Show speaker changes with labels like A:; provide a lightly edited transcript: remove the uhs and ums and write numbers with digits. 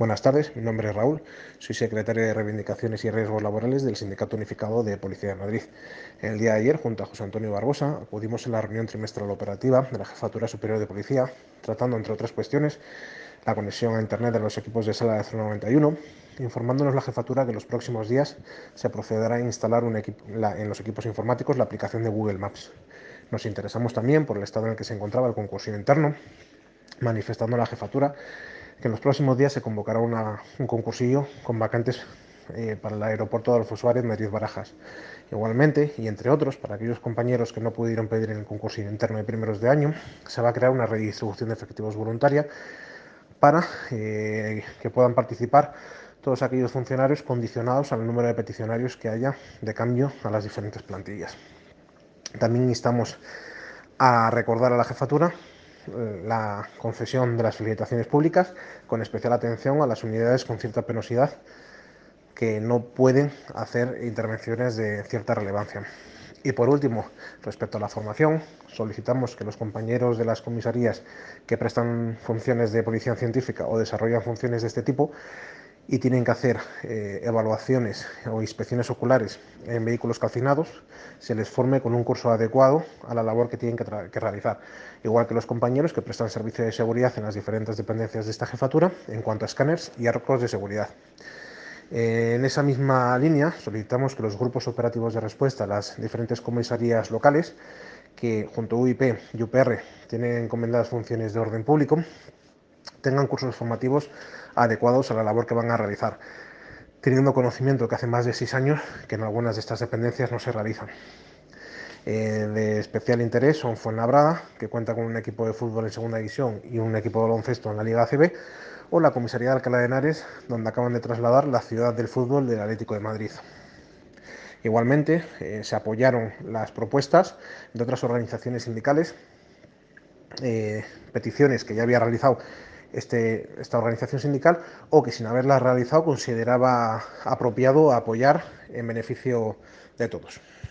A: Buenas tardes, mi nombre es Raúl, soy secretario de Reivindicaciones y Riesgos Laborales del Sindicato Unificado de Policía de Madrid. El día de ayer, junto a José Antonio Barbosa, acudimos en la reunión trimestral operativa de la Jefatura Superior de Policía, tratando, entre otras cuestiones, la conexión a Internet de los equipos de sala de 091, informándonos la Jefatura que en los próximos días se procederá a instalar en los equipos informáticos la aplicación de Google Maps. Nos interesamos también por el estado en el que se encontraba el concurso interno, manifestando a la Jefatura que en los próximos días se convocará un concursillo con vacantes para el aeropuerto de Adolfo Suárez, Madrid-Barajas. Igualmente, y entre otros, para aquellos compañeros que no pudieron pedir en el concursillo interno de primeros de año, se va a crear una redistribución de efectivos voluntaria para que puedan participar todos aquellos funcionarios condicionados al número de peticionarios que haya de cambio a las diferentes plantillas. También instamos a recordar a la Jefatura la concesión de las felicitaciones públicas, con especial atención a las unidades con cierta penosidad que no pueden hacer intervenciones de cierta relevancia. Y por último, respecto a la formación, solicitamos que los compañeros de las comisarías que prestan funciones de policía científica o desarrollan funciones de este tipo y tienen que hacer evaluaciones o inspecciones oculares en vehículos calcinados, se les forme con un curso adecuado a la labor que tienen que realizar, igual que los compañeros que prestan servicio de seguridad en las diferentes dependencias de esta jefatura en cuanto a escáneres y arcos de seguridad. En esa misma línea, solicitamos que los grupos operativos de respuesta a las diferentes comisarías locales, que junto a UIP y UPR tienen encomendadas funciones de orden público, tengan cursos formativos adecuados a la labor que van a realizar, teniendo conocimiento que hace más de 6 años que en algunas de estas dependencias no se realizan. De especial interés son Fuenlabrada, que cuenta con un equipo de fútbol en segunda división y un equipo de baloncesto en la Liga ACB, o la comisaría de Alcalá de Henares, donde acaban de trasladar la ciudad del fútbol del Atlético de Madrid. Igualmente, se apoyaron las propuestas de otras organizaciones sindicales, peticiones que ya había realizado esta organización sindical o que sin haberlas realizado consideraba apropiado apoyar en beneficio de todos.